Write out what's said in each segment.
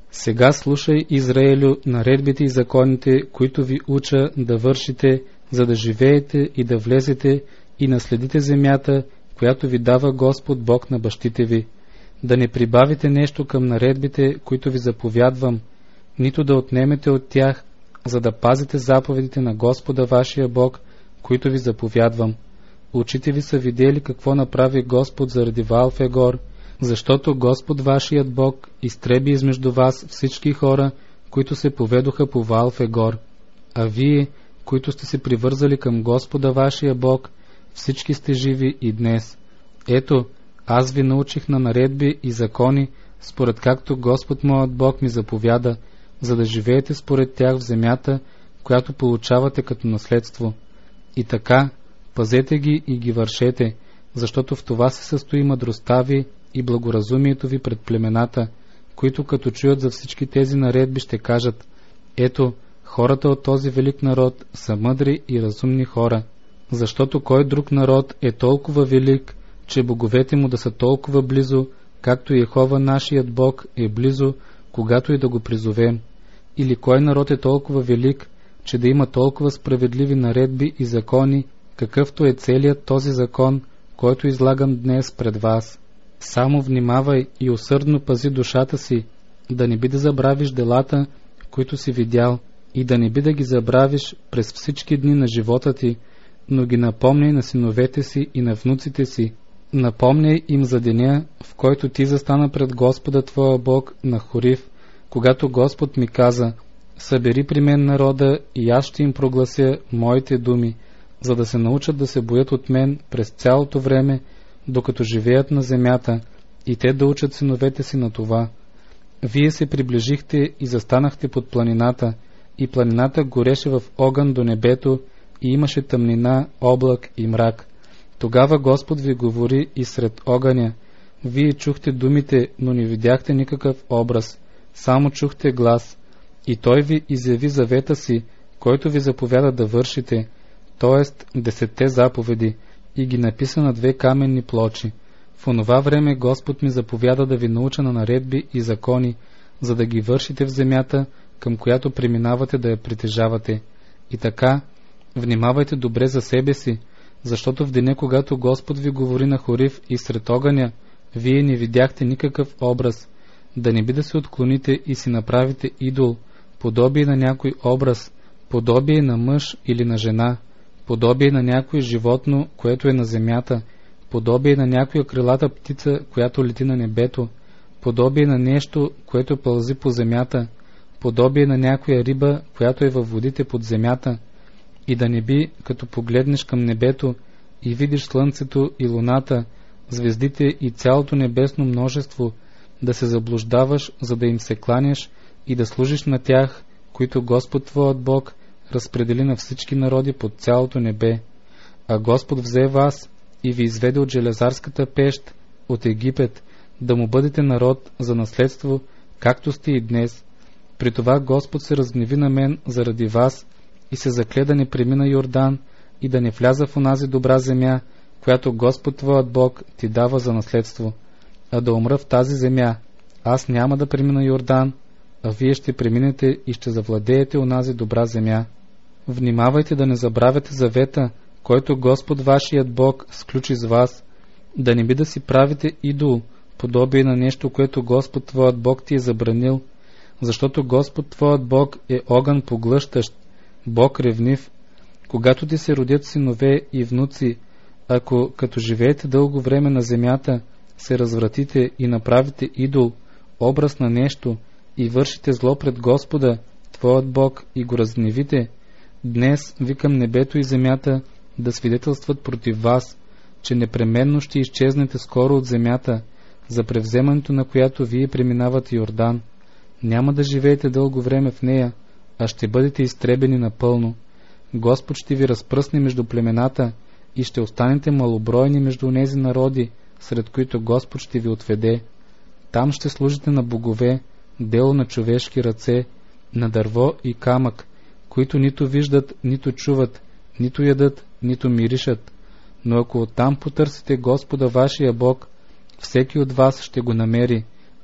Сега слушай, Израелю, наредбите и законите, които ви уча да вършите, за да живеете и да влезете и наследите земята, която ви дава Господ Бог на бащите ви. Да не прибавите нещо към наредбите, които ви заповядвам, нито да отнемете от тях, за да пазите заповедите на Господа вашия Бог, които ви заповядвам. Очите ви са видели какво направи Господ заради Ваал-Фегор, защото Господ вашият Бог изтреби измежду вас всички хора, които се поведоха по Ваал-Фегор. А вие, които сте се привързали към Господа вашия Бог, всички сте живи и днес. Ето, аз ви научих на наредби и закони, според както Господ моят Бог ми заповяда, за да живеете според тях в земята, която получавате като наследство. И така, пазете ги и ги вършете, защото в това се състои мъдростта ви и благоразумието ви пред племената, които като чуят за всички тези наредби ще кажат: ето, хората от този велик народ са мъдри и разумни хора, защото кой друг народ е толкова велик, че боговете му да са толкова близо, както Йехова нашият Бог е близо, когато и да го призовем? Или кой народ е толкова велик, че да има толкова справедливи наредби и закони, какъвто е целият този закон, който излагам днес пред вас? Само внимавай и усърдно пази душата си, да не би да забравиш делата, които си видял, и да не би да ги забравиш през всички дни на живота ти, но ги напомняй на синовете си и на внуците си. Напомняй им за деня, в който ти застана пред Господа твоя Бог на Хорив, когато Господ ми каза: събери при мен народа и аз ще им проглася моите думи, за да се научат да се боят от мен през цялото време, докато живеят на земята, и те да учат синовете си на това. Вие се приближихте и застанахте под планината, и планината гореше в огън до небето, и имаше тъмнина, облак и мрак. Тогава Господ ви говори и сред огъня. Вие чухте думите, но не видяхте никакъв образ, само чухте глас. И Той ви изяви завета си, който ви заповяда да вършите, т.е. 10 заповеди, и ги написа на 2 каменни плочи. В онова време Господ ми заповяда да ви науча на наредби и закони, за да ги вършите в земята, към която преминавате да я притежавате. И така, внимавайте добре за себе си, защото в деня, когато Господ ви говори на Хорив и сред огъня, вие не видяхте никакъв образ, да не би да се отклоните и си направите идол, подобие на някой образ, подобие на мъж или на жена, подобие на някое животно, което е на земята, подобие на някоя крилата птица, която лети на небето, подобие на нещо, което пълзи по земята, подобие на някоя риба, която е във водите под земята. И да не би, като погледнеш към небето и видиш слънцето и луната, звездите и цялото небесно множество, да се заблуждаваш, за да им се кланяш и да служиш на тях, които Господ твоят Бог разпредели на всички народи под цялото небе. А Господ взе вас и ви изведе от железарската пещ, от Египет, да му бъдете народ за наследство, както сте и днес. При това Господ се разгневи на мен заради вас и се закле да не премина Йордан и да не вляза в онази добра земя, която Господ твоят Бог ти дава за наследство, а да умра в тази земя. Аз няма да премина Йордан, а вие ще преминете и ще завладеете онази добра земя. Внимавайте да не забравяте завета, който Господ вашият Бог сключи с вас, да не би да си правите идол, подобие на нещо, което Господ твоят Бог ти е забранил, защото Господ твоят Бог е огън поглъщащ, Бог ревнив. Когато ти се родят синове и внуци, ако като живеете дълго време на земята, се развратите и направите идол, образ на нещо, и вършите зло пред Господа, твоят Бог, и го разгневите, днес викам небето и земята да свидетелстват против вас, че непременно ще изчезнете скоро от земята, за превземането на която вие преминавате Йордан. Няма да живеете дълго време в нея, а ще бъдете изтребени напълно. Господ ще ви разпръсне между племената и ще останете малобройни между онези народи, сред които Господ ще ви отведе. Там ще служите на богове, дело на човешки ръце, на дърво и камък, които нито виждат, нито чуват, нито ядат, нито миришат. Но ако оттам потърсите Господа вашия Бог, всеки от вас ще го намери,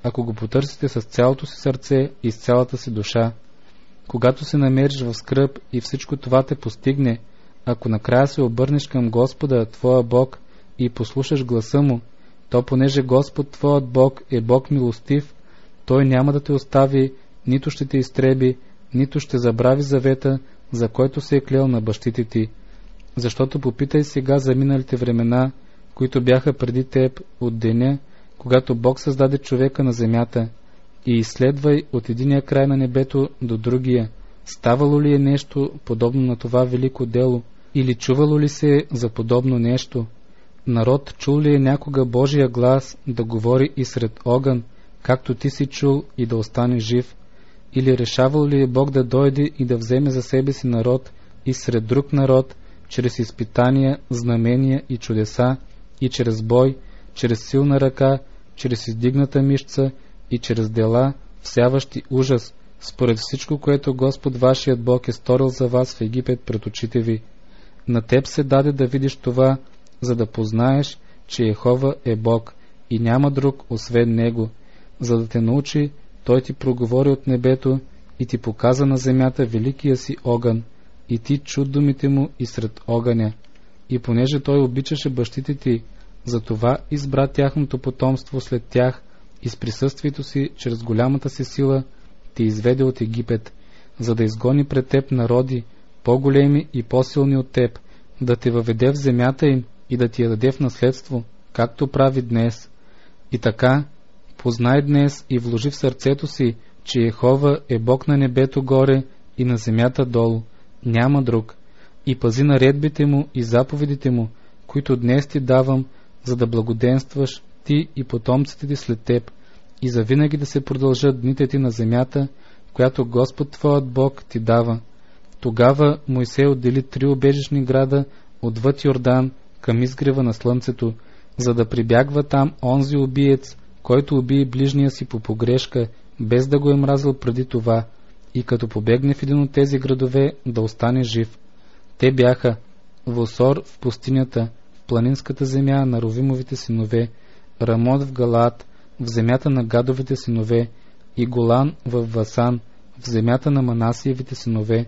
ако го потърсите с цялото си сърце и с цялата си душа. Когато се намериш в скръб и всичко това те постигне, ако накрая се обърнеш към Господа, твоя Бог, и послушаш гласа му, то понеже Господ твоят Бог е Бог милостив, Той няма да те остави, нито ще те изтреби, нито ще забрави завета, за който се е клел на бащите ти. Защото попитай сега за миналите времена, които бяха преди теб, от деня, когато Бог създаде човека на земята, и изследвай от единия край на небето до другия, ставало ли е нещо подобно на това велико дело, или чувало ли се за подобно нещо. Народ чул ли е някога Божия глас да говори и сред огън, както ти си чул, и да остане жив? Или решавал ли е Бог да дойде и да вземе за себе си народ и сред друг народ, чрез изпитания, знамения и чудеса, и чрез бой, чрез силна ръка, чрез издигната мишца и чрез дела, всяващи ужас, според всичко, което Господ вашият Бог е сторил за вас в Египет пред очите ви? На теб се даде да видиш това, за да познаеш, че Йехова е Бог и няма друг освен Него, за да те научи. Той ти проговори от небето и ти показа на земята великия си огън, и ти чу думите му и сред огъня. И понеже той обичаше бащите ти, затова избра тяхното потомство след тях и с присъствието си, чрез голямата си сила, ти изведе от Египет, за да изгони пред теб народи, по-големи и по-силни от теб, да те въведе в земята им и да ти я даде в наследство, както прави днес. И така, познай днес и вложи в сърцето си, че Йехова е Бог на небето горе и на земята долу, няма друг, и пази наредбите му и заповедите му, които днес ти давам, за да благоденстваш ти и потомците ти след теб, и завинаги да се продължат дните ти на земята, която Господ твоят Бог ти дава. Тогава Мойсей отдели 3 убежищни града отвъд Йордан към изгрева на слънцето, за да прибягва там онзи убиец, който убие ближния си по погрешка, без да го е мразил преди това, и като побегне в един от тези градове, да остане жив. Те бяха Восор в пустинята, в планинската земя на Ровимовите синове, Рамот в Галаат, в земята на Гадовите синове, и Голан в Васан, в земята на Манасиевите синове.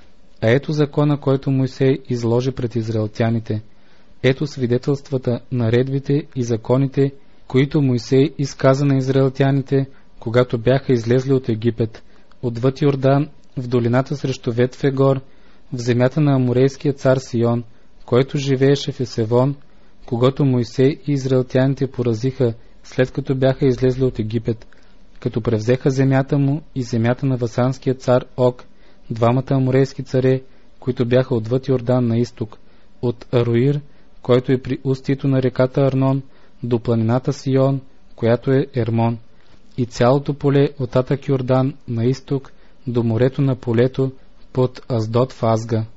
А ето закона, който Мойсей изложи пред израелтяните. Ето свидетелствата, наредбите и законите, които Мойсей изказа на израелтяните, когато бяха излезли от Египет, отвъд Йордан, в долината срещу Ветфегор, в земята на аморейския цар Сион, който живееше в Есевон, когато Мойсей и израелтяните поразиха, след като бяха излезли от Египет, като превзеха земята му и земята на васанския цар Ог, двамата аморейски царе, които бяха отвъд Йордан на изток, от Аруир, който е при устието на реката Арнон, до планината Сион, която е Ермон, и цялото поле от татък Йордан на изток до морето на полето под Аздот в Азга.